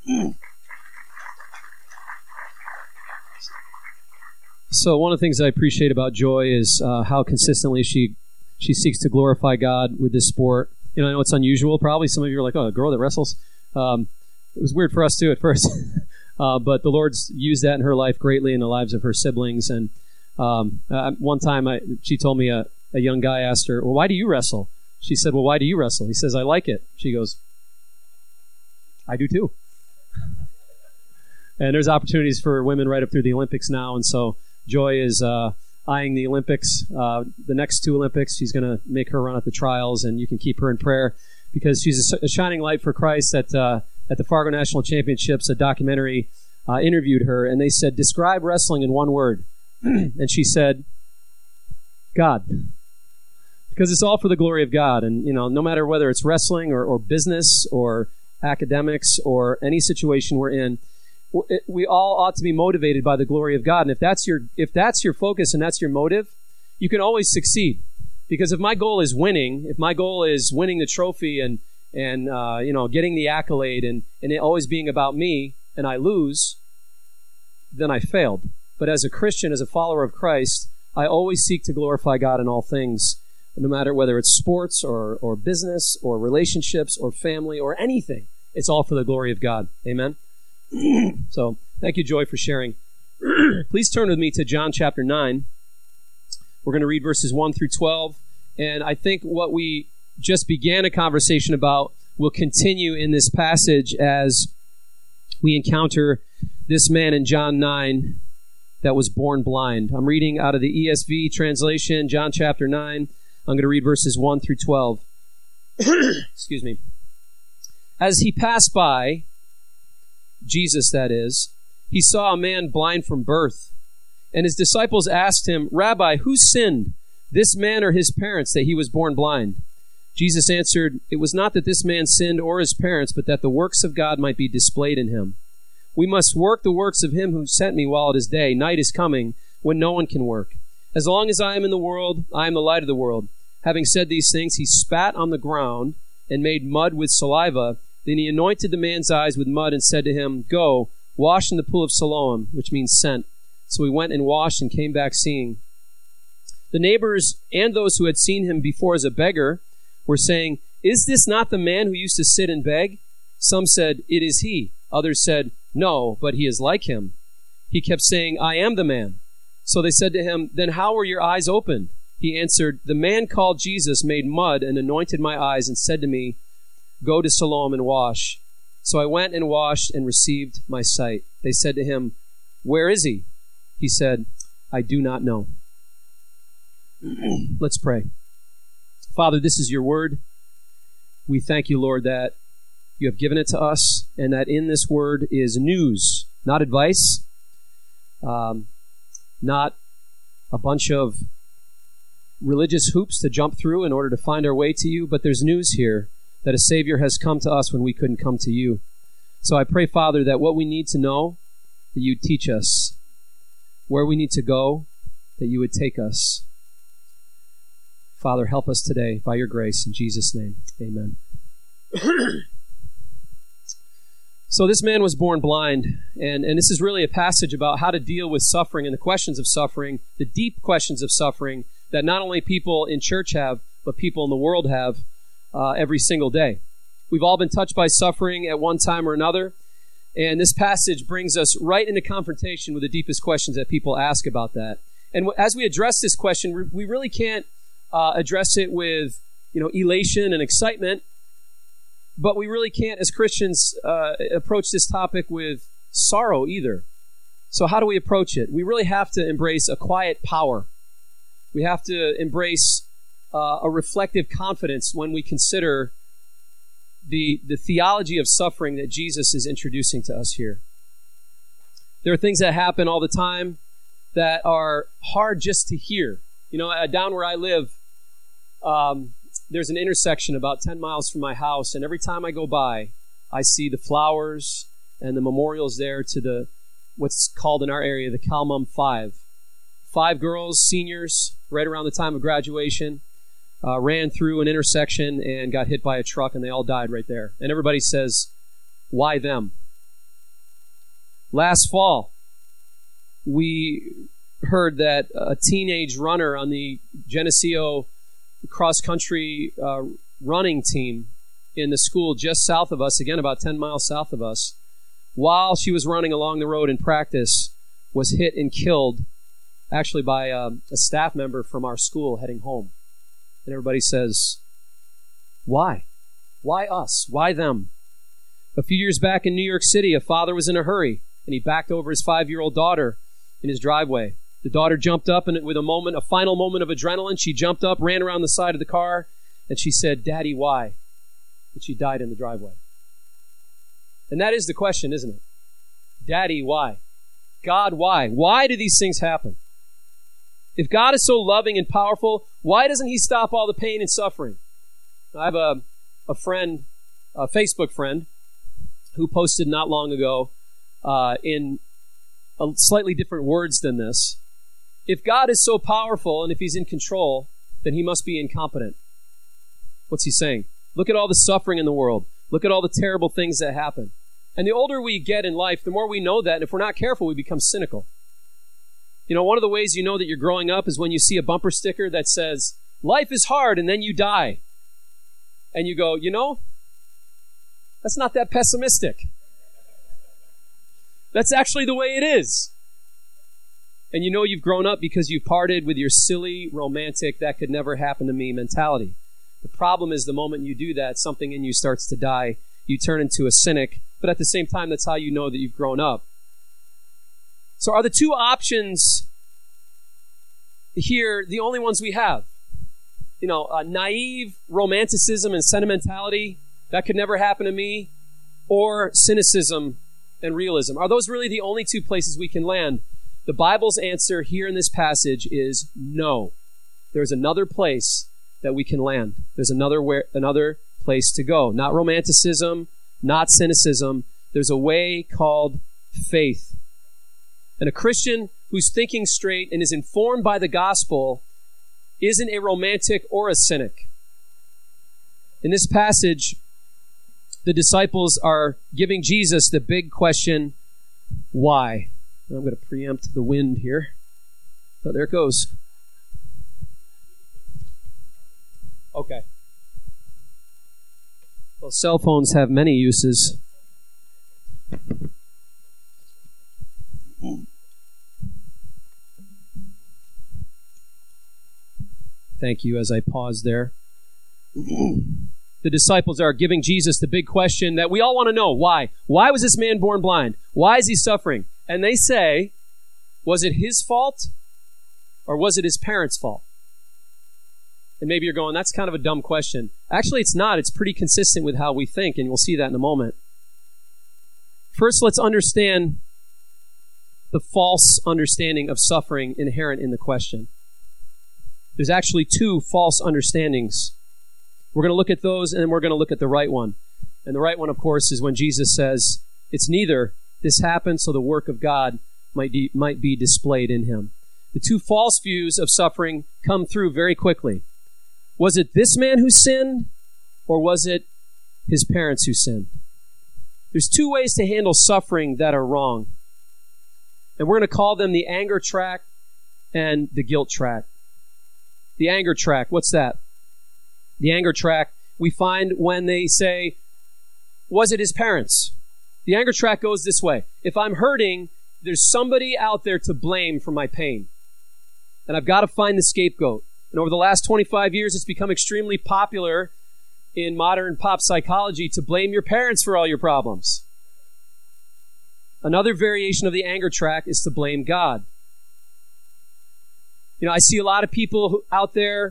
So one of the things I appreciate about Joy is how consistently she seeks to glorify God with this sport. I know it's unusual. Probably some of you are like, "Oh, a girl that wrestles." It was weird for us too at first, but the Lord's used that in her life greatly in the lives of her siblings. And one time, she told me a young guy asked her, "Well, why do you wrestle?" She said, "Well, why do you wrestle?" He says, "I like it." She goes, "I do too." And there's opportunities for women right up through the Olympics now, and so Joy is eyeing the Olympics, the next two Olympics. She's going to make her run at the trials, and you can keep her in prayer because she's a shining light for Christ. At the Fargo National Championships, a documentary interviewed her, and they said, "Describe wrestling in one word." And she said, "God." Because it's all for the glory of God. And, no matter whether it's wrestling or business or academics or any situation we're in, we all ought to be motivated by the glory of God. And if that's your focus and that's your motive, you can always succeed. Because if my goal is winning the trophy and getting the accolade and it always being about me and I lose, then I failed. But as a Christian, as a follower of Christ, I always seek to glorify God in all things, no matter whether it's sports or business or relationships or family or anything. It's all for the glory of God. Amen? So, thank you, Joy, for sharing. Please turn with me to John chapter 9. We're going to read verses 1 through 12. And I think what we just began a conversation about will continue in this passage as we encounter this man in John 9 that was born blind. I'm reading out of the ESV translation, John chapter 9. I'm going to read verses 1 through 12. Excuse me. As he passed by, Jesus that is, he saw a man blind from birth. And his disciples asked him, "Rabbi, who sinned, this man or his parents, that he was born blind?" Jesus answered, "It was not that this man sinned or his parents, but that the works of God might be displayed in him. We must work the works of him who sent me while it is day. Night is coming when no one can work. As long as I am in the world, I am the light of the world." Having said these things, he spat on the ground and made mud with saliva. Then he anointed the man's eyes with mud and said to him, "Go, wash in the pool of Siloam," which means sent. So he went and washed and came back seeing. The neighbors and those who had seen him before as a beggar were saying, "Is this not the man who used to sit and beg?" Some said, "It is he." Others said, "No, but he is like him." He kept saying, "I am the man." So they said to him, "Then how were your eyes opened?" He answered, "The man called Jesus made mud and anointed my eyes and said to me, 'Go to Siloam and wash.' So I went and washed and received my sight." They said to him, "Where is he?" He said, "I do not know." Let's pray. Father, this is your word. We thank you, Lord, that you have given it to us and that in this word is news, not advice, not a bunch of religious hoops to jump through in order to find our way to you, but there's news here that a Savior has come to us when we couldn't come to you. So I pray, Father, that what we need to know, that you teach us. Where we need to go, that you would take us. Father, help us today by your grace. In Jesus' name, amen. So this man was born blind, and this is really a passage about how to deal with suffering and the questions of suffering, the deep questions of suffering that not only people in church have, but people in the world have every single day. We've all been touched by suffering at one time or another, and this passage brings us right into confrontation with the deepest questions that people ask about that. And as we address this question, we really can't address it with elation and excitement, but we really can't, as Christians, approach this topic with sorrow either. So how do we approach it? We really have to embrace a quiet power. We have to embrace a reflective confidence when we consider the theology of suffering that Jesus is introducing to us here. There are things that happen all the time that are hard just to hear. Down where I live, there's an intersection about 10 miles from my house, and every time I go by, I see the flowers and the memorials there to what's called in our area the Calmum 5. 5 girls, seniors, right around the time of graduation, ran through an intersection and got hit by a truck, and they all died right there. And everybody says, "Why them?" Last fall, we heard that a teenage runner on the Geneseo cross-country running team in the school just south of us, again about 10 miles south of us, while she was running along the road in practice, was hit and killed actually by a staff member from our school heading home. And everybody says, why? Why us? Why them? A few years back in New York City, a father was in a hurry, and he backed over his 5-year-old daughter in his driveway. The daughter jumped up, and with a final moment of adrenaline, she jumped up, ran around the side of the car, and she said, "Daddy, why?" And she died in the driveway. And that is the question, isn't it? Daddy, why? God, why? Why do these things happen? If God is so loving and powerful, why doesn't he stop all the pain and suffering? I have a friend, a Facebook friend, who posted not long ago in slightly different words than this. If God is so powerful and if he's in control, then he must be incompetent. What's he saying? Look at all the suffering in the world. Look at all the terrible things that happen. And the older we get in life, the more we know that, and if we're not careful, we become cynical. You know, one of the ways you know that you're growing up is when you see a bumper sticker that says, "Life is hard," and then you die. And you go, you know, that's not that pessimistic. That's actually the way it is. And you know you've grown up because you've parted with your silly, romantic, that could never happen to me mentality. The problem is the moment you do that, something in you starts to die. You turn into a cynic, but at the same time, that's how you know that you've grown up. So are the two options here the only ones we have? You know, naive romanticism and sentimentality, that could never happen to me, or cynicism and realism. Are those really the only two places we can land? The Bible's answer here in this passage is no. There's another place that we can land. There's another place to go. Not romanticism, not cynicism. There's a way called faith. And a Christian who's thinking straight and is informed by the gospel isn't a romantic or a cynic. In this passage, the disciples are giving Jesus the big question, why? I'm going to preempt the wind here. Oh, there it goes. Okay. Well, cell phones have many uses. Thank you as I pause there. The disciples are giving Jesus the big question that we all want to know. Why? Why was this man born blind? Why is he suffering? And they say, was it his fault or was it his parents' fault? And maybe you're going, that's kind of a dumb question. Actually, it's not. It's pretty consistent with how we think, and we'll see that in a moment. First, let's understand the false understanding of suffering inherent in the question. There's actually two false understandings. We're going to look at those, and then we're going to look at the right one. And the right one, of course, is when Jesus says, it's neither. This happened so the work of God might be displayed in him. The two false views of suffering come through very quickly. Was it this man who sinned, or was it his parents who sinned? There's two ways to handle suffering that are wrong. And we're going to call them the anger track and the guilt track. The anger track, what's that? The anger track we find when they say, was it his parents? The anger track goes this way. If I'm hurting, there's somebody out there to blame for my pain. And I've got to find the scapegoat. And over the last 25 years, it's become extremely popular in modern pop psychology to blame your parents for all your problems. Another variation of the anger track is to blame God. You know, I see a lot of people out there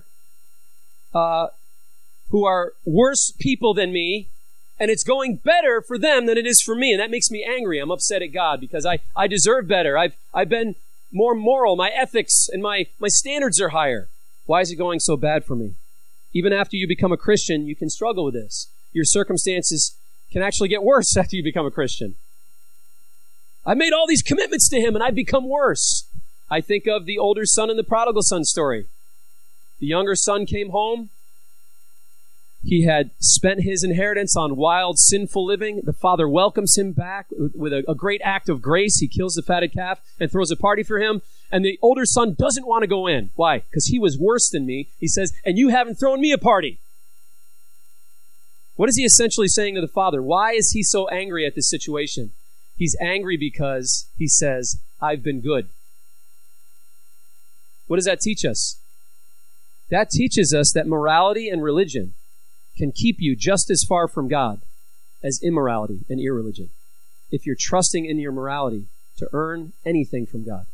who are worse people than me, and it's going better for them than it is for me, and that makes me angry. I'm upset at God because I deserve better. I've been more moral. My ethics and my standards are higher. Why is it going so bad for me? Even after you become a Christian, you can struggle with this. Your circumstances can actually get worse after you become a Christian. I've made all these commitments to him, and I've become worse. I think of the older son and the prodigal son story. The younger son came home. He had spent his inheritance on wild, sinful living. The father welcomes him back with a great act of grace. He kills the fatted calf and throws a party for him. And the older son doesn't want to go in. Why? Because he was worse than me. He says, and you haven't thrown me a party. What is he essentially saying to the father? Why is he so angry at this situation? He's angry because he says, I've been good. What does that teach us? That teaches us that morality and religion can keep you just as far from God as immorality and irreligion, if you're trusting in your morality to earn anything from God.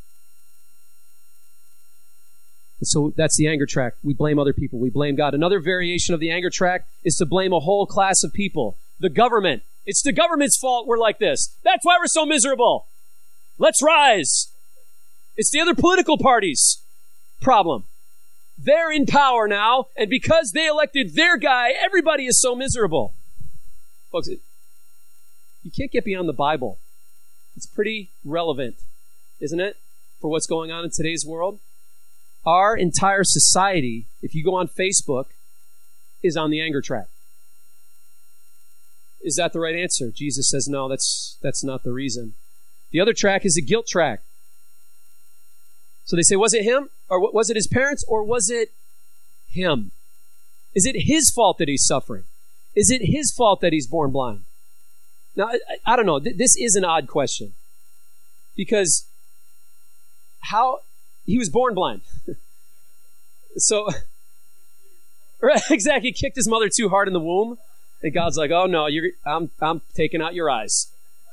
And so that's the anger track. We blame other people. We blame God. Another variation of the anger track is to blame a whole class of people. The government. It's the government's fault we're like this. That's why we're so miserable. Let's rise. It's the other political parties' problem. They're in power now, and because they elected their guy, everybody is so miserable. Folks, you can't get beyond the Bible. It's pretty relevant, isn't it, for what's going on in today's world? Our entire society, if you go on Facebook, is on the anger track. Is that the right answer? Jesus says, no, that's not the reason. The other track is the guilt track. So they say, was it him? Or was it his parents? Or was it him? Is it his fault that he's suffering? Is it his fault that he's born blind? Now, I don't know. This is an odd question. Because he was born blind. So, right, exactly. He kicked his mother too hard in the womb. And God's like, oh no, I'm taking out your eyes.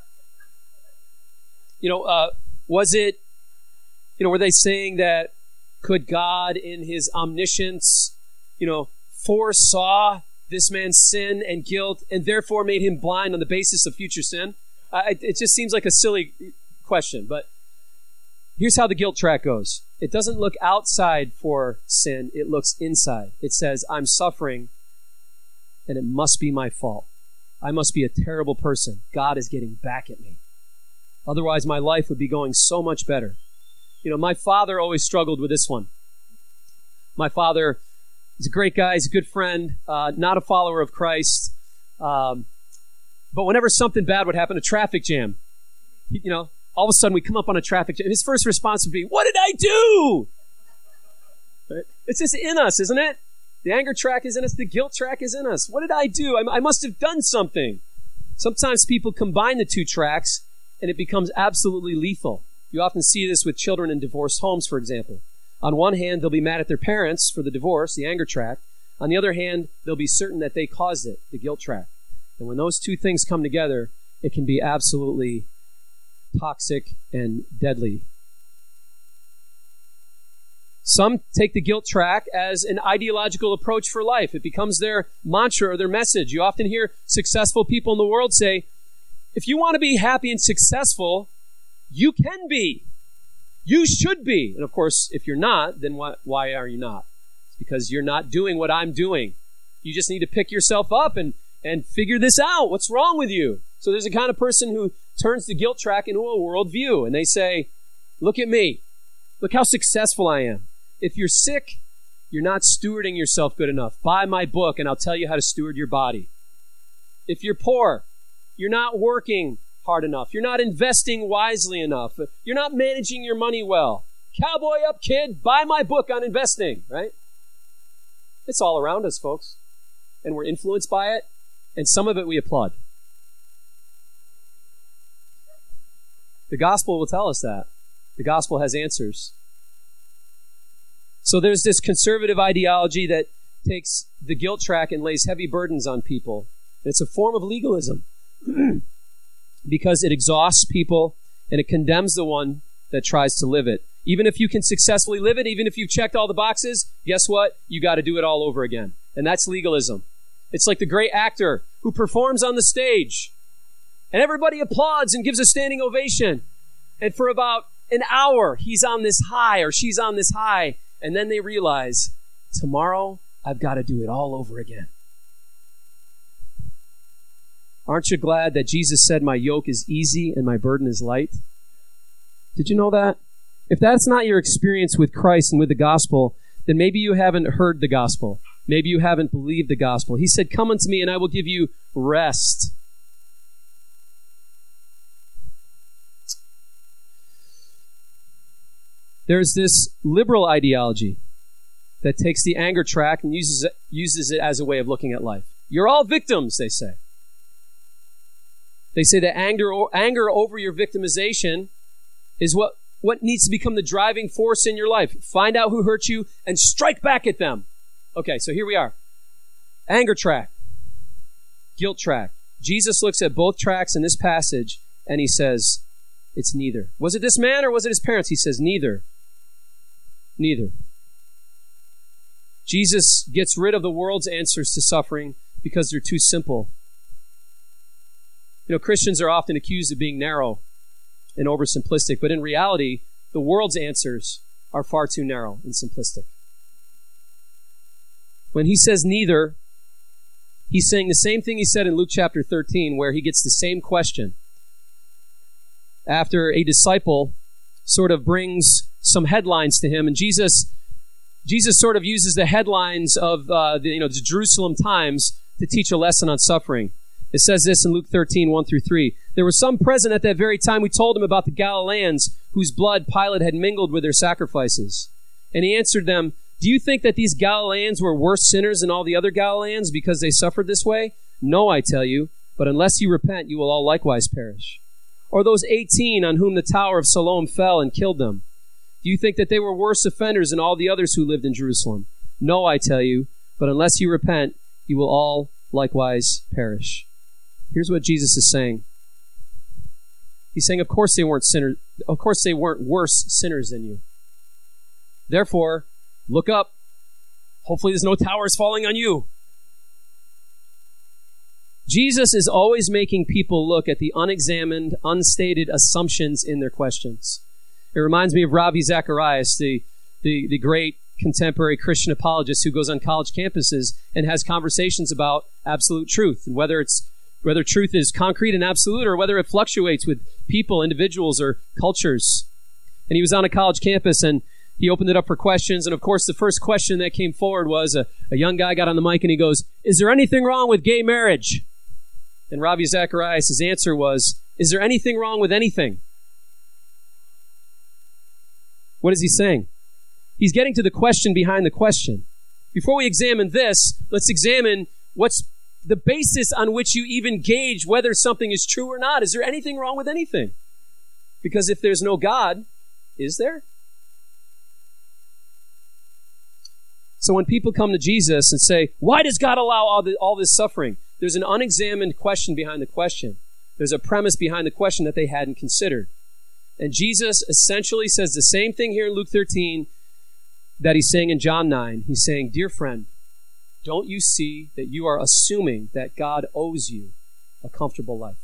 Was it, were they saying that could God in his omniscience, foresaw this man's sin and guilt and therefore made him blind on the basis of future sin? It just seems like a silly question, but here's how the guilt track goes. It doesn't look outside for sin. It looks inside. It says, I'm suffering and it must be my fault. I must be a terrible person. God is getting back at me. Otherwise, my life would be going so much better. My father always struggled with this one. My father is a great guy. He's a good friend, not a follower of Christ. But whenever something bad would happen, a traffic jam, all of a sudden we come up on a traffic jam. His first response would be, what did I do? Right? It's just in us, isn't it? The anger track is in us. The guilt track is in us. What did I do? I must have done something. Sometimes people combine the two tracks and it becomes absolutely lethal. You often see this with children in divorced homes, for example. On one hand, they'll be mad at their parents for the divorce, the anger track. On the other hand, they'll be certain that they caused it, the guilt track. And when those two things come together, it can be absolutely toxic and deadly. Some take the guilt track as an ideological approach for life. It becomes their mantra or their message. You often hear successful people in the world say, if you want to be happy and successful, you can be. You should be. And of course, if you're not, then why are you not? It's because you're not doing what I'm doing. You just need to pick yourself up and figure this out. What's wrong with you? So there's a kind of person who turns the guilt track into a worldview. And they say, look at me. Look how successful I am. If you're sick, you're not stewarding yourself good enough. Buy my book and I'll tell you how to steward your body. If you're poor, you're not working hard enough. You're not investing wisely enough. You're not managing your money well. Cowboy up, kid. Buy my book on investing, right? It's all around us, folks. And we're influenced by it. And some of it we applaud. The gospel will tell us that. The gospel has answers. So there's this conservative ideology that takes the guilt track and lays heavy burdens on people. And it's a form of legalism. Because it exhausts people and it condemns the one that tries to live it. Even if you can successfully live it, even if you've checked all the boxes, guess what? You got to do it all over again. And that's legalism. It's like the great actor who performs on the stage and everybody applauds and gives a standing ovation. And for about an hour, he's on this high or she's on this high. And then they realize, tomorrow I've got to do it all over again. Aren't you glad that Jesus said, my yoke is easy and my burden is light? Did you know that? If that's not your experience with Christ and with the gospel, then maybe you haven't heard the gospel. Maybe you haven't believed the gospel. He said, come unto me and I will give you rest. There's this liberal ideology that takes the anger track and uses it as a way of looking at life. You're all victims, they say. They say that anger over your victimization is what needs to become the driving force in your life. Find out who hurt you and strike back at them. Okay, so here we are. Anger track. Guilt track. Jesus looks at both tracks in this passage and he says, it's neither. Was it this man or was it his parents? He says, neither. Neither. Jesus gets rid of the world's answers to suffering because they're too simple. You know, Christians are often accused of being narrow and oversimplistic, but in reality, the world's answers are far too narrow and simplistic. When he says neither, he's saying the same thing he said in Luke chapter 13, where he gets the same question. After a disciple sort of brings some headlines to him, and Jesus sort of uses the headlines of the Jerusalem Times to teach a lesson on suffering. It says this in Luke 13, 1-3. There were some present at that very time who told him about the Galileans whose blood Pilate had mingled with their sacrifices. And he answered them, do you think that these Galileans were worse sinners than all the other Galileans because they suffered this way? No, I tell you, but unless you repent, you will all likewise perish. Or those 18 on whom the tower of Siloam fell and killed them. Do you think that they were worse offenders than all the others who lived in Jerusalem? No, I tell you, but unless you repent, you will all likewise perish. Here's what Jesus is saying. He's saying, of course they weren't sinners. Of course they weren't worse sinners than you. Therefore, look up. Hopefully there's no towers falling on you. Jesus is always making people look at the unexamined, unstated assumptions in their questions. It reminds me of Ravi Zacharias, the great contemporary Christian apologist who goes on college campuses and has conversations about absolute truth, and whether truth is concrete and absolute or whether it fluctuates with people, individuals, or cultures. And he was on a college campus and he opened it up for questions. And of course, the first question that came forward was a young guy got on the mic and he goes, is there anything wrong with gay marriage? And Ravi Zacharias' answer was, is there anything wrong with anything? What is he saying? He's getting to the question behind the question. Before we examine this, let's examine what's the basis on which you even gauge whether something is true or not. Is there anything wrong with anything? Because if there's no God, is there? So when people come to Jesus and say, why does God allow all this suffering? There's an unexamined question behind the question. There's a premise behind the question that they hadn't considered. And Jesus essentially says the same thing here in Luke 13 that he's saying in John 9. He's saying, dear friend, don't you see that you are assuming that God owes you a comfortable life?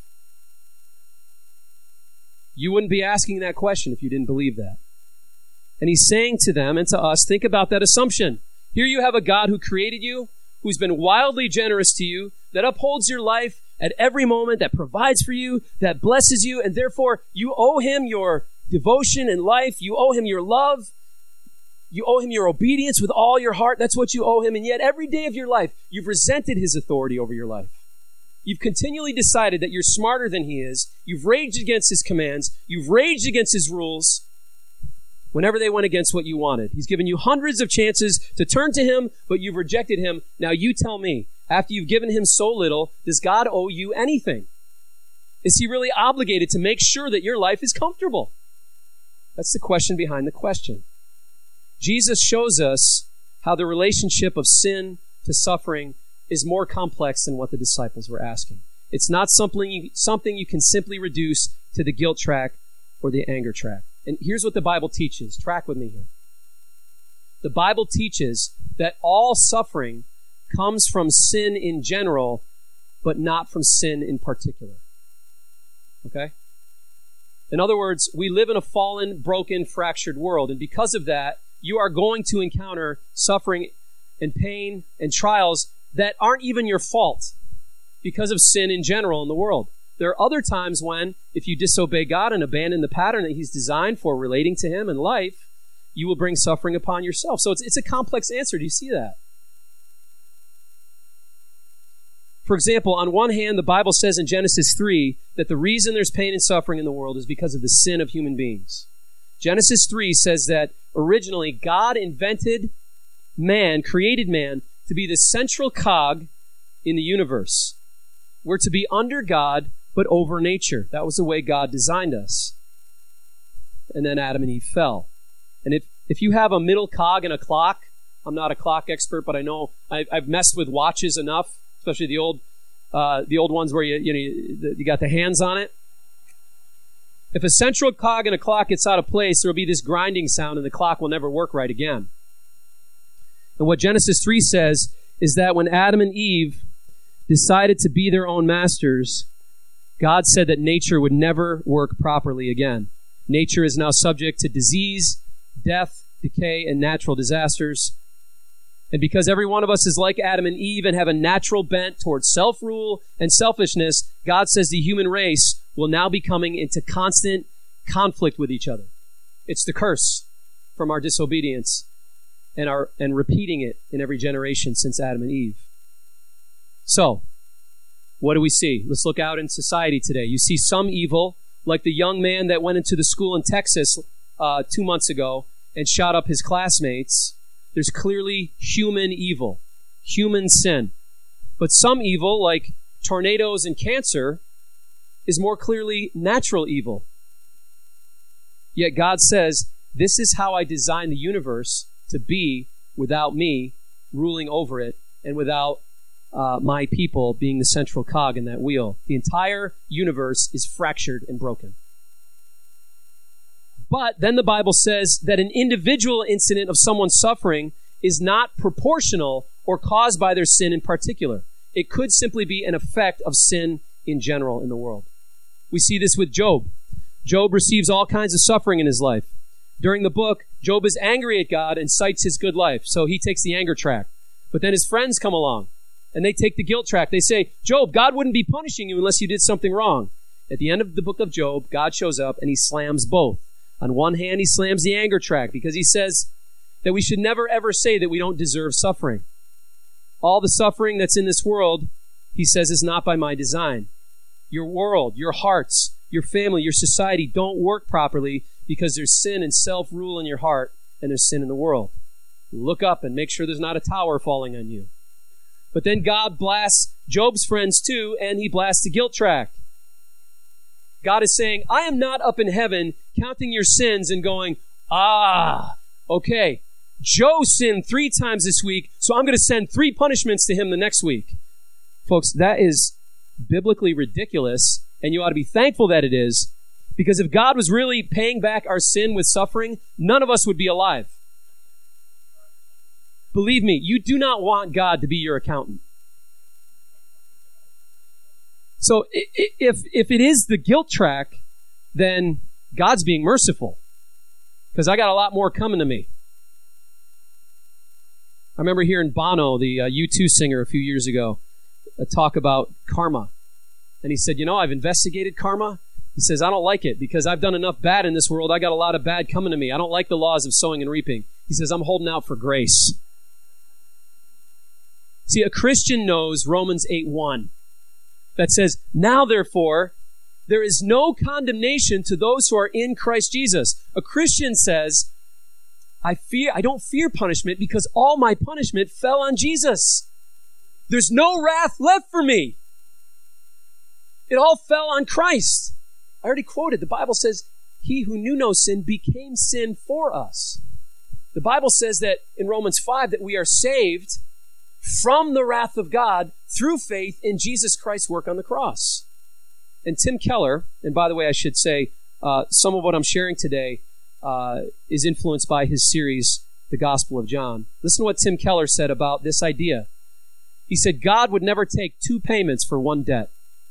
You wouldn't be asking that question if you didn't believe that. And he's saying to them and to us, think about that assumption. Here you have a God who created you, who's been wildly generous to you, that upholds your life at every moment, that provides for you, that blesses you, and therefore you owe him your devotion in life. You owe him your love. You owe him your obedience with all your heart. That's what you owe him. And yet every day of your life, you've resented his authority over your life. You've continually decided that you're smarter than he is. You've raged against his commands. You've raged against his rules whenever they went against what you wanted. He's given you hundreds of chances to turn to him, but you've rejected him. Now you tell me, after you've given him so little, does God owe you anything? Is he really obligated to make sure that your life is comfortable? That's the question behind the question. Jesus shows us how the relationship of sin to suffering is more complex than what the disciples were asking. It's not something you can simply reduce to the guilt track or the anger track. And here's what the Bible teaches. Track with me here. The Bible teaches that all suffering comes from sin in general, but not from sin in particular. Okay? In other words, we live in a fallen, broken, fractured world. And because of that, you are going to encounter suffering and pain and trials that aren't even your fault because of sin in general in the world. There are other times when, if you disobey God and abandon the pattern that he's designed for relating to him in life, you will bring suffering upon yourself. So it's a complex answer. Do you see that? For example, on one hand, the Bible says in Genesis 3 that the reason there's pain and suffering in the world is because of the sin of human beings. Genesis 3 says that originally God invented man, created man, to be the central cog in the universe. We're to be under God, but over nature. That was the way God designed us. And then Adam and Eve fell. And if you have a middle cog in a clock, I'm not a clock expert, but I know I've messed with watches enough, especially the old ones where you got the hands on it. If a central cog in a clock gets out of place, there will be this grinding sound, and the clock will never work right again. And what Genesis 3 says is that when Adam and Eve decided to be their own masters, God said that nature would never work properly again. Nature is now subject to disease, death, decay, and natural disasters. And because every one of us is like Adam and Eve and have a natural bent towards self-rule and selfishness, God says the human race will now be coming into constant conflict with each other. It's the curse from our disobedience and repeating it in every generation since Adam and Eve. So, what do we see? Let's look out in society today. You see some evil, like the young man that went into the school in Texas 2 months ago and shot up his classmates. There's clearly human evil, human sin. But some evil, like tornadoes and cancer, is more clearly natural evil. Yet God says, this is how I designed the universe to be without me ruling over it and without my people being the central cog in that wheel. The entire universe is fractured and broken. But then the Bible says that an individual incident of someone suffering is not proportional or caused by their sin in particular. It could simply be an effect of sin in general in the world. We see this with Job. Job receives all kinds of suffering in his life. During the book, Job is angry at God and cites his good life, so he takes the anger track. But then his friends come along, and they take the guilt track. They say, Job, God wouldn't be punishing you unless you did something wrong. At the end of the book of Job, God shows up and he slams both. On one hand, he slams the anger track because he says that we should never ever say that we don't deserve suffering. All the suffering that's in this world, he says, is not by my design. Your world, your hearts, your family, your society don't work properly because there's sin and self-rule in your heart and there's sin in the world. Look up and make sure there's not a tower falling on you. But then God blasts Job's friends too, and he blasts the guilt track. God is saying, I am not up in heaven counting your sins and going, okay, Joe sinned 3 times this week, so I'm going to send 3 punishments to him the next week. Folks, that is biblically ridiculous, and you ought to be thankful that it is, because if God was really paying back our sin with suffering, none of us would be alive. Believe me, you do not want God to be your accountant. So if it is the guilt track, then God's being merciful, because I got a lot more coming to me. I remember hearing Bono, the U2 singer, a few years ago, talk about karma. And he said, I've investigated karma. He says, I don't like it because I've done enough bad in this world. I got a lot of bad coming to me. I don't like the laws of sowing and reaping. He says, I'm holding out for grace. See, a Christian knows Romans 8:1 that says, now therefore, there is no condemnation to those who are in Christ Jesus. A Christian says, I don't fear punishment because all my punishment fell on Jesus. There's no wrath left for me. It all fell on Christ. I already quoted, the Bible says, he who knew no sin became sin for us. The Bible says that in Romans 5 that we are saved from the wrath of God through faith in Jesus Christ's work on the cross. And Tim Keller, and by the way, I should say, some of what I'm sharing today is influenced by his series, The Gospel of John. Listen to what Tim Keller said about this idea. He said, God would never take 2 payments for 1 debt.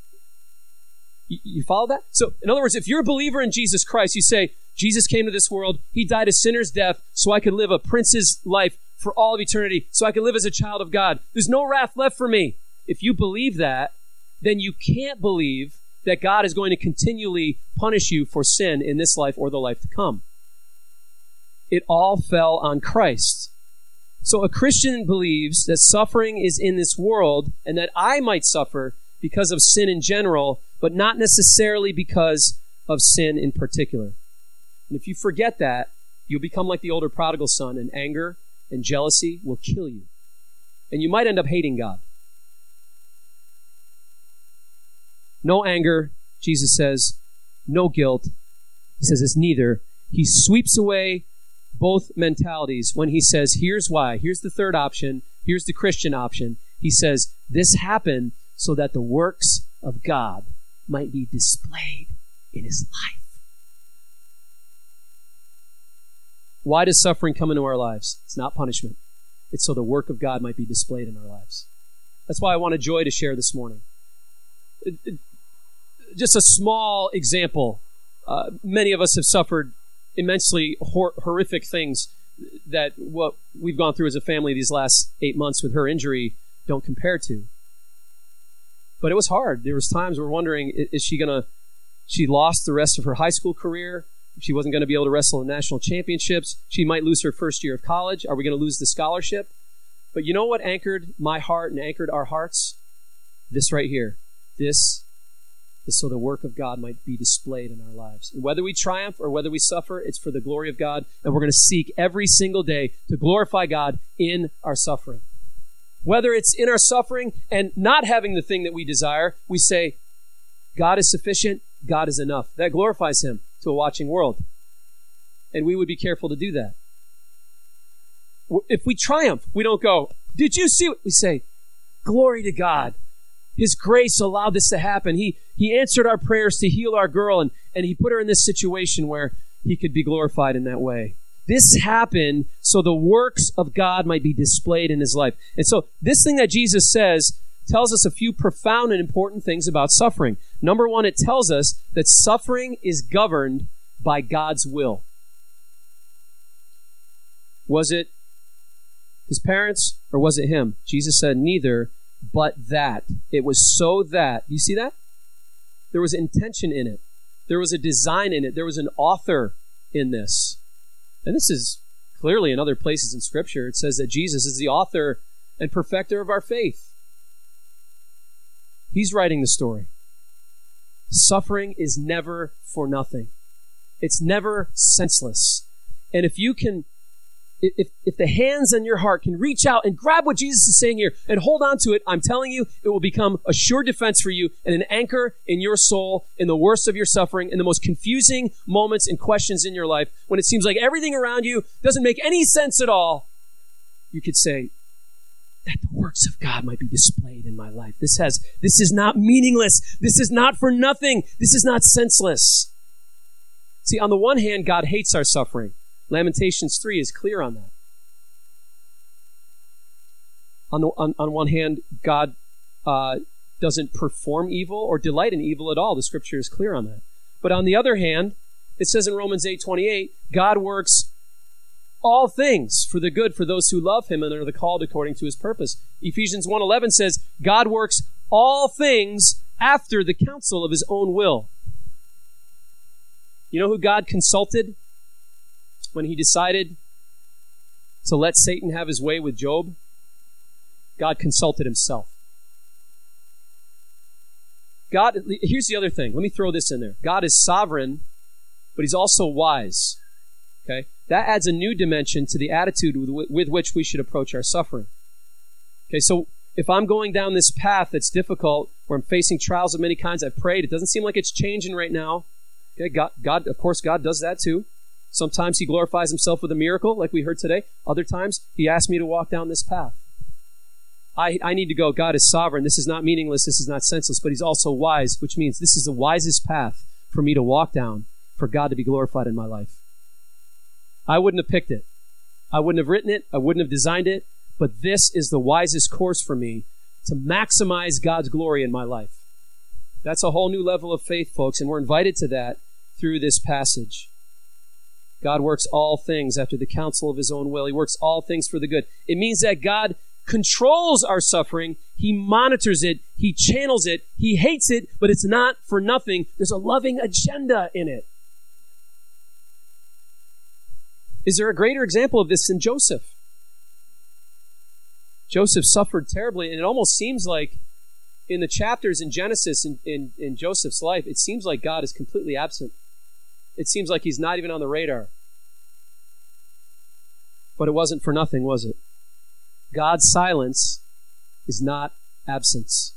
You follow that? So, in other words, if you're a believer in Jesus Christ, you say, Jesus came to this world, he died a sinner's death so I could live a prince's life for all of eternity, so I could live as a child of God. There's no wrath left for me. If you believe that, then you can't believe that God is going to continually punish you for sin in this life or the life to come. It all fell on Christ. So a Christian believes that suffering is in this world and that I might suffer because of sin in general, but not necessarily because of sin in particular. And if you forget that, you'll become like the older prodigal son, and anger and jealousy will kill you. And you might end up hating God. No anger, Jesus says. No guilt. He says it's neither. He sweeps away both mentalities when he says, here's why. Here's the third option. Here's the Christian option. He says, this happened so that the works of God might be displayed in his life. Why does suffering come into our lives? It's not punishment. It's so the work of God might be displayed in our lives. That's why I wanted Joy to share this morning. Just a small example. Many of us have suffered immensely horrific things that what we've gone through as a family these last 8 months with her injury don't compare to. But it was hard. There was times we're wondering, she lost the rest of her high school career. She wasn't going to be able to wrestle in national championships. She might lose her first year of college. Are we going to lose the scholarship? But you know what anchored my heart and anchored our hearts? This right here. This is so the work of God might be displayed in our lives. And whether we triumph or whether we suffer, it's for the glory of God. And we're going to seek every single day to glorify God in our suffering. Whether it's in our suffering and not having the thing that we desire, we say, God is sufficient, God is enough. That glorifies him to a watching world. And we would be careful to do that. If we triumph, we don't go, did you see what? We say, glory to God. His grace allowed this to happen. He answered our prayers to heal our girl, and he put her in this situation where he could be glorified in that way. This happened so the works of God might be displayed in his life. And so this thing that Jesus says tells us a few profound and important things about suffering. Number one, it tells us that suffering is governed by God's will. Was it his parents or was it him? Jesus said neither, but that. It was so that. Do you see that? There was intention in it. There was a design in it. There was an author in this. And this is clearly in other places in Scripture. It says that Jesus is the author and perfecter of our faith. He's writing the story. Suffering is never for nothing. It's never senseless. And if you can, if the hands on your heart can reach out and grab what Jesus is saying here and hold on to it, I'm telling you, it will become a sure defense for you and an anchor in your soul in the worst of your suffering, in the most confusing moments and questions in your life, when it seems like everything around you doesn't make any sense at all. You could say, that the works of God might be displayed in my life. This is not meaningless. This is not for nothing. This is not senseless. See, on the one hand, God hates our suffering. Lamentations 3 is clear on that. On one hand, God doesn't perform evil or delight in evil at all. The Scripture is clear on that. But on the other hand, it says in Romans 8:28, God works all things for the good for those who love him and are the called according to his purpose. Ephesians 1:11 says, God works all things after the counsel of his own will. You know who God consulted when he decided to let Satan have his way with Job? God consulted himself. God, here's the other thing. Let me throw this in there. God is sovereign, but he's also wise. Okay? That adds a new dimension to the attitude with which we should approach our suffering. Okay, so if I'm going down this path that's difficult, where I'm facing trials of many kinds, I've prayed, it doesn't seem like it's changing right now. Okay, God, of course, God does that too. Sometimes he glorifies himself with a miracle, like we heard today. Other times, he asks me to walk down this path. I need to go, God is sovereign. This is not meaningless. This is not senseless, but he's also wise, which means this is the wisest path for me to walk down, for God to be glorified in my life. I wouldn't have picked it. I wouldn't have written it. I wouldn't have designed it. But this is the wisest course for me to maximize God's glory in my life. That's a whole new level of faith, folks, and we're invited to that through this passage. God works all things after the counsel of his own will. He works all things for the good. It means that God controls our suffering. He monitors it. He channels it. He hates it, but it's not for nothing. There's a loving agenda in it. Is there a greater example of this than Joseph? Joseph suffered terribly, and it almost seems like in the chapters in Genesis in Joseph's life, it seems like God is completely absent. It seems like he's not even on the radar. But it wasn't for nothing, was it? God's silence is not absence.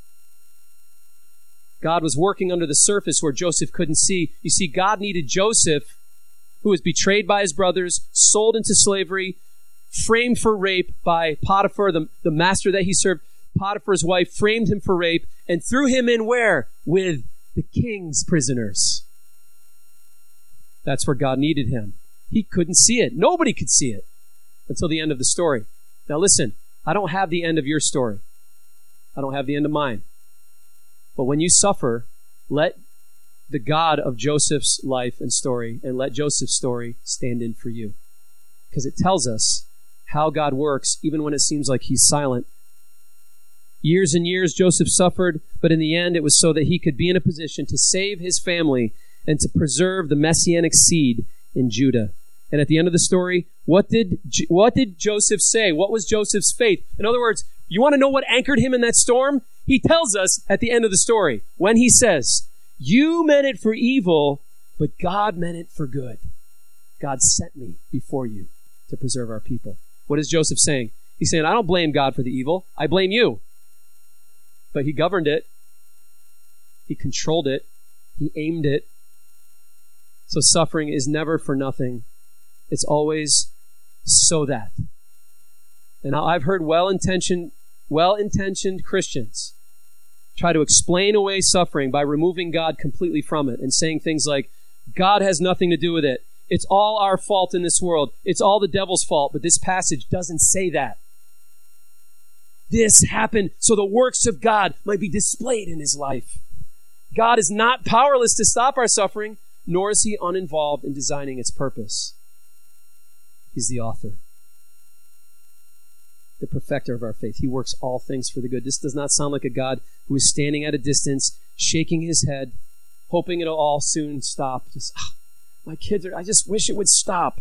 God was working under the surface where Joseph couldn't see. You see, God needed Joseph, who was betrayed by his brothers, sold into slavery, framed for rape by Potiphar, the master that he served. Potiphar's wife framed him for rape and threw him in where? With the king's prisoners. That's where God needed him. He couldn't see it. Nobody could see it until the end of the story. Now listen, I don't have the end of your story. I don't have the end of mine. But when you suffer, let the God of Joseph's life and story and let Joseph's story stand in for you. Because it tells us how God works even when it seems like he's silent. Years and years Joseph suffered, but in the end it was so that he could be in a position to save his family and to preserve the messianic seed in Judah. And at the end of the story, what did Joseph say? What was Joseph's faith? In other words, you want to know what anchored him in that storm? He tells us at the end of the story when he says, "You meant it for evil, but God meant it for good. God sent me before you to preserve our people." What is Joseph saying? He's saying, I don't blame God for the evil. I blame you. But he governed it. He controlled it. He aimed it. So suffering is never for nothing. It's always so that. And now I've heard well-intentioned Christians try to explain away suffering by removing God completely from it and saying things like, God has nothing to do with it. It's all our fault in this world. It's all the devil's fault. But this passage doesn't say that. This happened so the works of God might be displayed in his life. God is not powerless to stop our suffering, nor is he uninvolved in designing its purpose. He's the author, the perfecter of our faith. He works all things for the good. This does not sound like a God who is standing at a distance, shaking his head, hoping it'll all soon stop. My kids I just wish it would stop.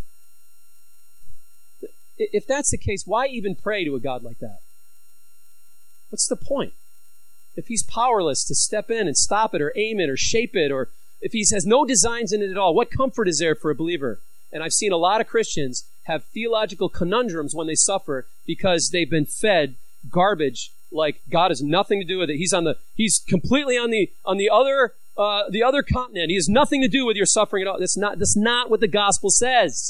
If that's the case, why even pray to a God like that? What's the point? If he's powerless to step in and stop it or aim it or shape it, or if he has no designs in it at all, what comfort is there for a believer? And I've seen a lot of Christians have theological conundrums when they suffer because they've been fed garbage like God has nothing to do with it. He's completely on the other continent. He has nothing to do with your suffering at all. That's not what the gospel says.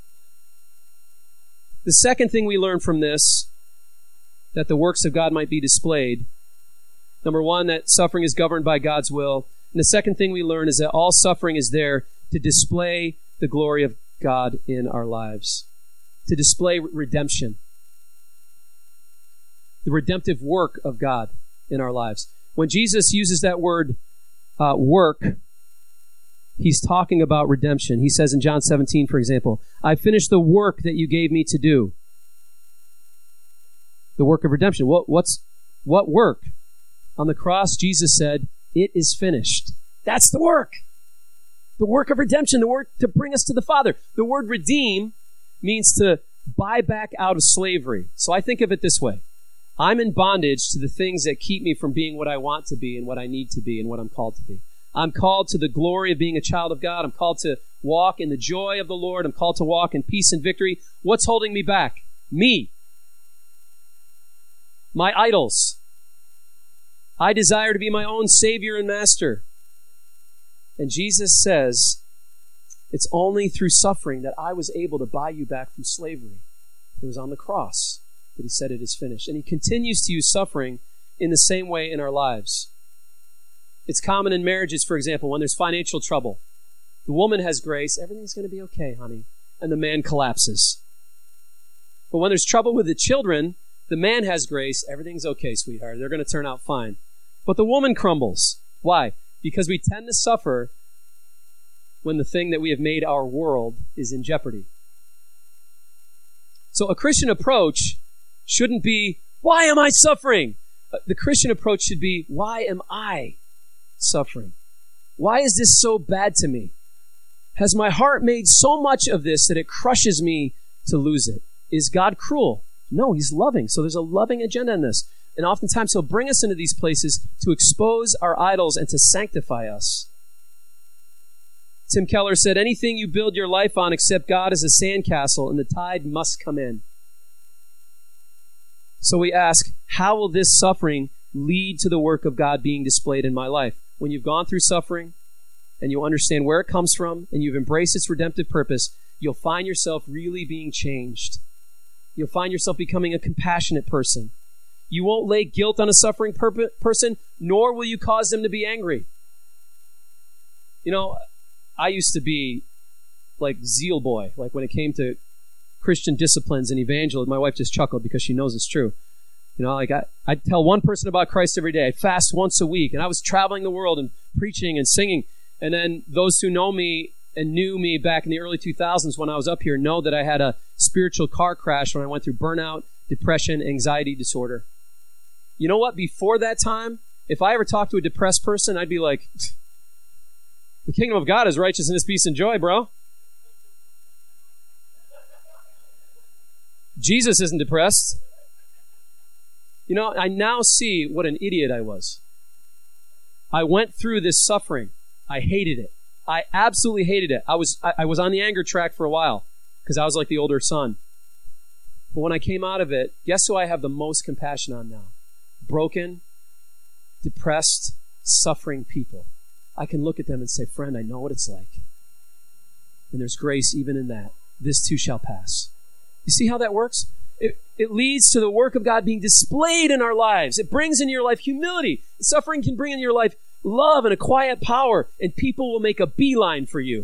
The second thing we learn from this, that the works of God might be displayed. Number one, that suffering is governed by God's will. And the second thing we learn is that all suffering is there to display the glory of God in our lives, to display redemption, the redemptive work of God in our lives. When Jesus uses that word work, he's talking about redemption. He says in John 17, for example, I finished the work that you gave me to do. The work of redemption. What work? On the cross, Jesus said, it is finished. That's the work. The work of redemption, the work to bring us to the Father. The word redeem means to buy back out of slavery. So I think of it this way. I'm in bondage to the things that keep me from being what I want to be and what I need to be and what I'm called to be. I'm called to the glory of being a child of God. I'm called to walk in the joy of the Lord. I'm called to walk in peace and victory. What's holding me back? Me. My idols. I desire to be my own Savior and Master. And Jesus says, it's only through suffering that I was able to buy you back from slavery. It was on the cross that he said it is finished. And he continues to use suffering in the same way in our lives. It's common in marriages, for example, when there's financial trouble. The woman has grace, everything's going to be okay, honey. And the man collapses. But when there's trouble with the children, the man has grace, everything's okay, sweetheart. They're going to turn out fine. But the woman crumbles. Why? Because we tend to suffer when the thing that we have made our world is in jeopardy. So a Christian approach shouldn't be, why am I suffering? The Christian approach should be, why am I suffering? Why is this so bad to me? Has my heart made so much of this that it crushes me to lose it? Is God cruel? No, he's loving. So there's a loving agenda in this. And oftentimes he'll bring us into these places to expose our idols and to sanctify us. Tim Keller said, anything you build your life on except God is a sandcastle, and the tide must come in. So we ask, how will this suffering lead to the work of God being displayed in my life? When you've gone through suffering and you understand where it comes from and you've embraced its redemptive purpose, you'll find yourself really being changed. You'll find yourself becoming a compassionate person. You won't lay guilt on a suffering person, nor will you cause them to be angry. You know, I used to be like zeal boy, like when it came to Christian disciplines and evangelism. My wife just chuckled because she knows it's true. You know, like I'd tell one person about Christ every day. I'd fast once a week, and I was traveling the world and preaching and singing. And then those who know me and knew me back in the early 2000s when I was up here know that I had a spiritual car crash when I went through burnout, depression, anxiety disorder. You know what? Before that time, if I ever talked to a depressed person, I'd be like, the kingdom of God is righteousness, peace, and joy, bro. Jesus isn't depressed. You know, I now see what an idiot I was. I went through this suffering. I hated it. I absolutely hated it. I was on the anger track for a while because I was like the older son. But when I came out of it, guess who I have the most compassion on now? Broken, depressed, suffering people. I can look at them and say, friend, I know what it's like. And there's grace even in that. This too shall pass. You see how that works? It leads to the work of God being displayed in our lives. It brings into your life humility. Suffering can bring into your life love and a quiet power, and people will make a beeline for you.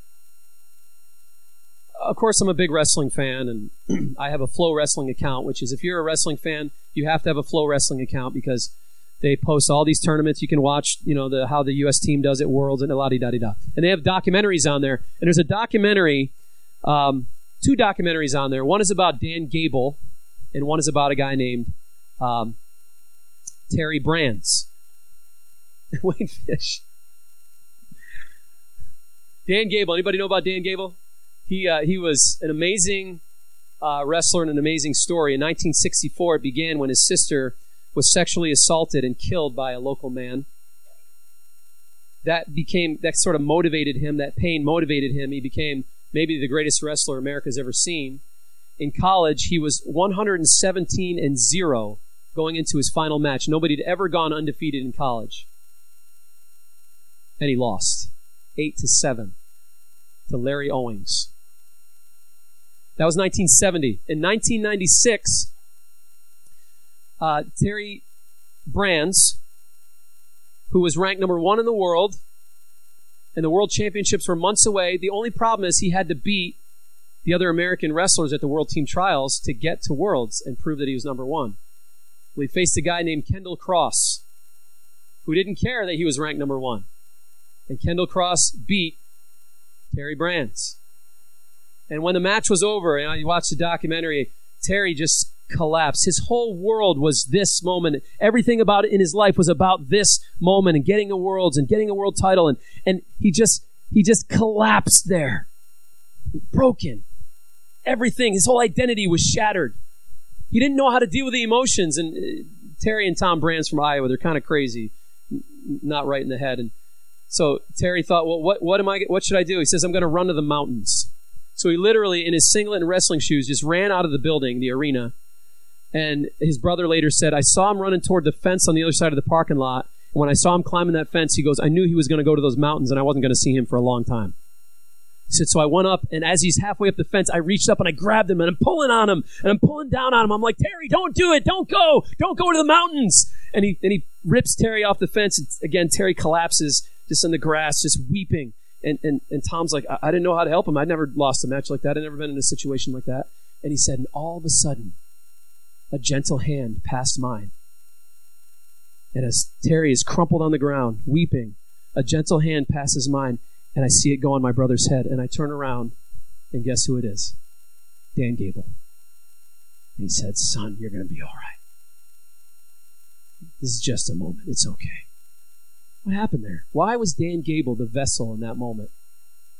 Of course, I'm a big wrestling fan, and I have a Flow Wrestling account, which is if you're a wrestling fan, you have to have a Flow Wrestling account because they post all these tournaments. You can watch, you know, how the U.S. team does at Worlds and la-di-da-di-da. And they have documentaries on there. And there's a documentary, two documentaries on there. One is about Dan Gable, and one is about a guy named Terry Brands. Wayne Fish. Dan Gable. Anybody know about Dan Gable? He was an amazing wrestler and an amazing story. In 1964, it began when his sister was sexually assaulted and killed by a local man. That sort of motivated him. That pain motivated him. He became maybe the greatest wrestler America's ever seen. In college, he was 117-0 going into his final match. Nobody had ever gone undefeated in college. And he lost 8-7 to Larry Owings. That was 1970. In 1996, Terry Brands, who was ranked number 1 in the world, and the World Championships were months away. The only problem is he had to beat the other American wrestlers at the World Team Trials to get to Worlds and prove that he was number 1. Well, he faced a guy named Kendall Cross, who didn't care that he was ranked number 1. And Kendall Cross beat Terry Brands. And when the match was over, and you watch the documentary, Terry just collapsed. His whole world was this moment. Everything about it in his life was about this moment and getting the Worlds and getting a world title. And he just collapsed there. Broken. Everything. His whole identity was shattered. He didn't know how to deal with the emotions. And Terry and Tom Brands from Iowa, they're kind of crazy. Not right in the head. And so Terry thought, well, what should I do? He says, I'm going to run to the mountains. So he literally, in his singlet and wrestling shoes, just ran out of the building, the arena. And his brother later said, I saw him running toward the fence on the other side of the parking lot. And when I saw him climbing that fence, he goes, I knew he was going to go to those mountains and I wasn't going to see him for a long time. He said, so I went up, and as he's halfway up the fence, I reached up and I grabbed him, and I'm pulling on him, and I'm pulling down on him. I'm like, Terry, don't do it. Don't go to the mountains. And he rips Terry off the fence. And again, Terry collapses just in the grass, just weeping. And Tom's like, I didn't know how to help him. I'd never lost a match like that. I'd never been in a situation like that. And he said, and all of a sudden, a gentle hand passed mine. And as Terry is crumpled on the ground, weeping, a gentle hand passes mine, and I see it go on my brother's head. And I turn around, and guess who it is? Dan Gable. And he said, son, you're going to be all right. This is just a moment. It's okay. What happened there? Why was Dan Gable the vessel in that moment?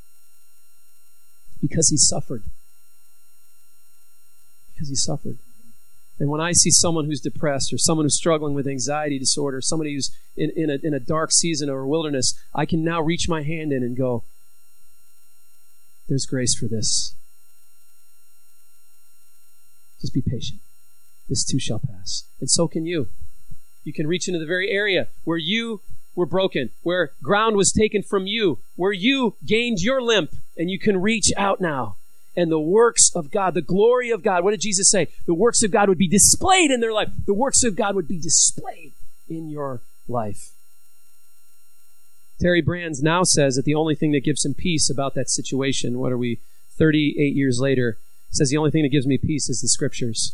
Because he suffered. Because he suffered. And when I see someone who's depressed or someone who's struggling with anxiety disorder, somebody who's in a dark season or a wilderness, I can now reach my hand in and go, there's grace for this. Just be patient. This too shall pass. And so can you. You can reach into the very area where you were broken, where ground was taken from you, where you gained your limp, and you can reach out now. And the works of God, the glory of God, what did Jesus say? The works of God would be displayed in their life. The works of God would be displayed in your life. Terry Brands now says that the only thing that gives him peace about that situation, 38 years later, says the only thing that gives me peace is the scriptures.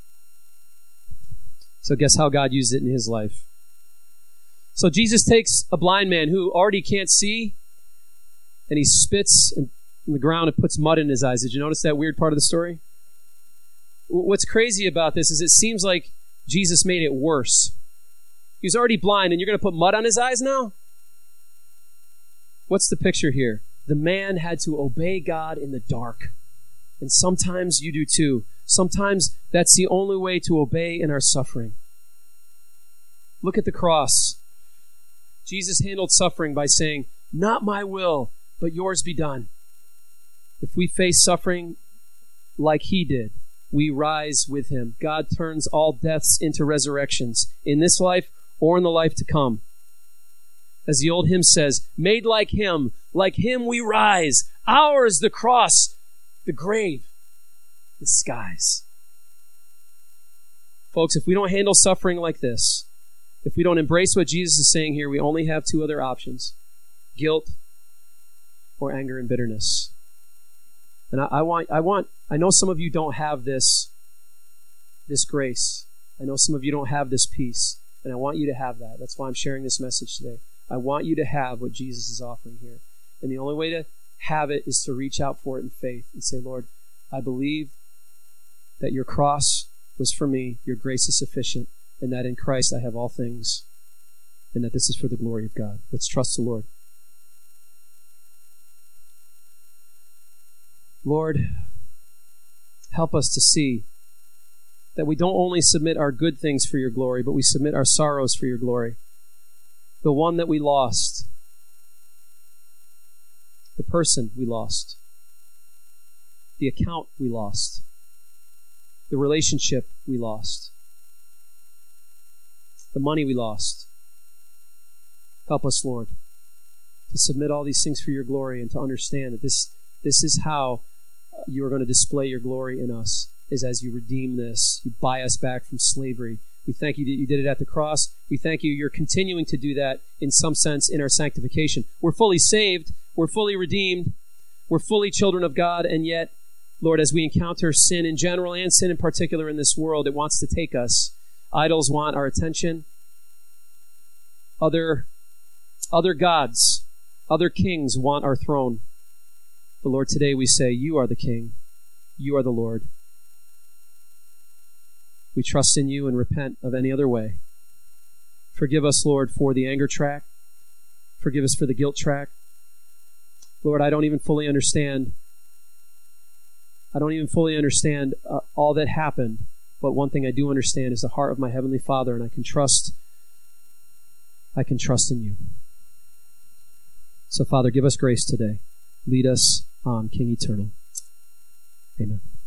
So guess how God used it in his life? So Jesus takes a blind man who already can't see, and he spits in the ground and puts mud in his eyes. Did you notice that weird part of the story? What's crazy about this is it seems like Jesus made it worse. He was already blind, and you're going to put mud on his eyes now? What's the picture here? The man had to obey God in the dark. And sometimes you do too. Sometimes that's the only way to obey in our suffering. Look at the cross. Jesus handled suffering by saying, "Not my will, but yours be done." If we face suffering like he did, we rise with him. God turns all deaths into resurrections in this life or in the life to come. As the old hymn says, made like him we rise. Ours the cross, the grave, the skies. Folks, if we don't handle suffering like this, if we don't embrace what Jesus is saying here, we only have two other options: guilt or anger and bitterness. And I know some of you don't have this grace. I know some of you don't have this peace, and I want you to have that. That's why I'm sharing this message today. I want you to have what Jesus is offering here. And the only way to have it is to reach out for it in faith and say, Lord, I believe that your cross was for me, your grace is sufficient, and that in Christ I have all things, and that this is for the glory of God. Let's trust the Lord. Lord, help us to see that we don't only submit our good things for your glory, but we submit our sorrows for your glory. The one that we lost, the person we lost, the account we lost, the relationship we lost, the money we lost. Help us, Lord, to submit all these things for your glory and to understand that this is how you are going to display your glory in us, is as you redeem this. You buy us back from slavery. We thank you that you did it at the cross. We thank you you're continuing to do that in some sense in our sanctification. We're fully saved. We're fully redeemed. We're fully children of God. And yet, Lord, as we encounter sin in general and sin in particular in this world, it wants to take us. Idols want our attention. Other gods, other kings want our throne. But Lord, today we say, you are the King. You are the Lord. We trust in you and repent of any other way. Forgive us, Lord, for the anger track. Forgive us for the guilt track. Lord, I don't even fully understand all that happened. But one thing I do understand is the heart of my Heavenly Father, and I can trust in you. So, Father, give us grace today. Lead us on, King Eternal. Amen.